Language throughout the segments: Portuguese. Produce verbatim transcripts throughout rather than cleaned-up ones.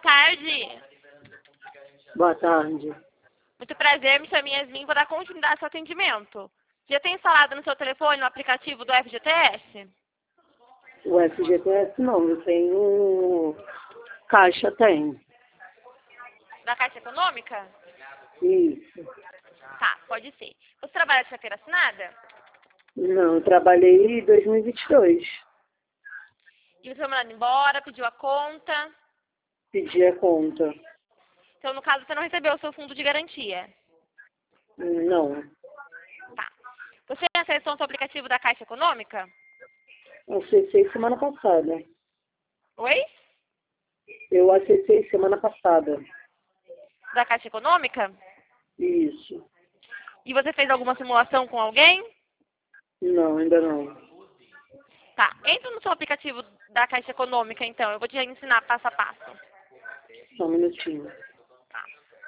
tarde. Boa tarde. Muito prazer, me chamo Yasmin, vou dar continuidade ao seu atendimento. Já tem instalado no seu telefone o aplicativo do F G T S? O F G T S não, eu tenho Caixa, tem. Da Caixa Econômica? Isso. Tá, pode ser. Você trabalha de carteira assinada? Não, eu trabalhei em dois mil e vinte e dois. E você foi mandado embora, pediu a conta. Pedi a conta. Então, no caso, você não recebeu o seu fundo de garantia. Não. Tá. Você acessou o aplicativo da Caixa Econômica? Acessei semana passada. Oi? Eu acessei semana passada. Da Caixa Econômica? Isso. E você fez alguma simulação com alguém? Não, ainda não. Tá. Entra no seu aplicativo da Caixa Econômica, então. Eu vou te ensinar passo a passo. Só um minutinho. Tá.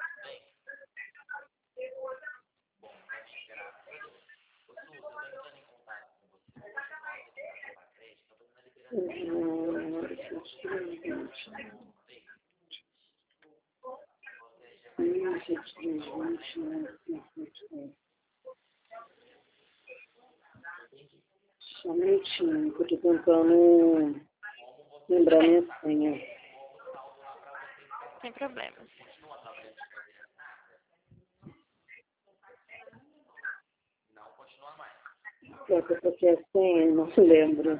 Só um minutinho, que eu tô tentando lembrar minha senha. Sem problemas. É que eu toquei a senha, não se lembro.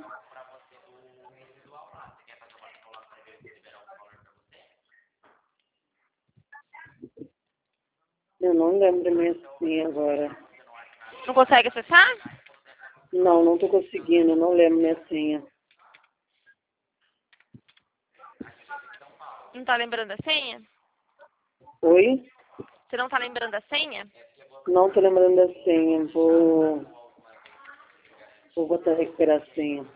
Eu não lembro minha senha agora. Não consegue acessar? Não, não tô conseguindo, não lembro minha senha. Não tá lembrando a senha? Oi? Você não tá lembrando a senha? Não tô lembrando da senha. Vou, vou botar recuperar a senha.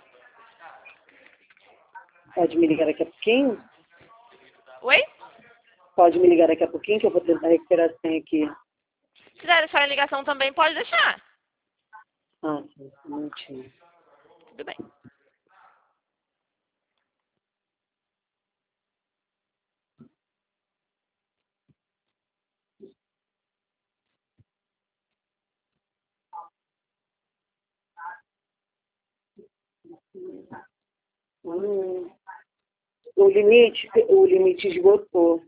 Pode me ligar daqui a pouquinho? Oi? Pode me ligar daqui a pouquinho que eu vou tentar recuperar a senha aqui. Se quiser deixar a ligação também, pode deixar. Ah, sim, um minutinho. Tudo bem. Hum, o limite, o limite esgotou.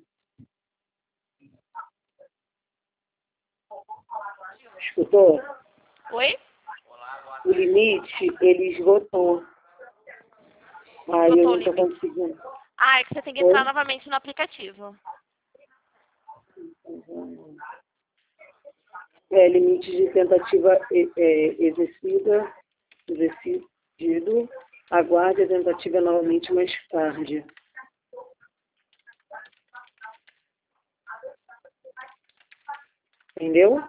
Escutou? Oi? O limite, ele esgotou. Aí eu Botou o não tô limite. conseguindo. Ah, é que você tem que Oi? entrar novamente no aplicativo. É, limite de tentativa é, é, exercida, exercido. Aguarde a tentativa novamente mais tarde. Entendeu?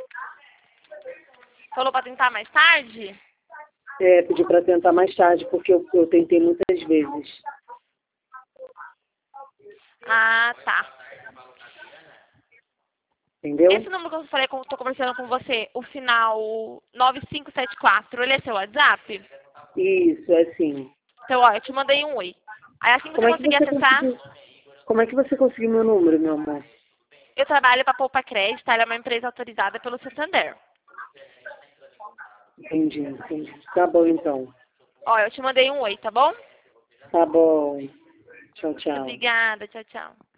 Falou pra tentar mais tarde? É, pedi para tentar mais tarde, porque eu, eu tentei muitas vezes. Ah, tá. Entendeu? Esse número que eu falei, que eu tô conversando com você, o final nove cinco sete quatro, ele é seu WhatsApp? Isso, é assim. Então, ó, eu te mandei um oi. Aí assim que Como você é que conseguir você acessar, conseguiu? Como é que você conseguiu meu número, meu amor? eu trabalho pra Poupa Crédito, ela é uma empresa autorizada pelo Santander. Entendi, entendi. Tá bom, então. Ó, eu te mandei um oi, tá bom? Tá bom. Tchau, Muito tchau. obrigada, tchau, tchau.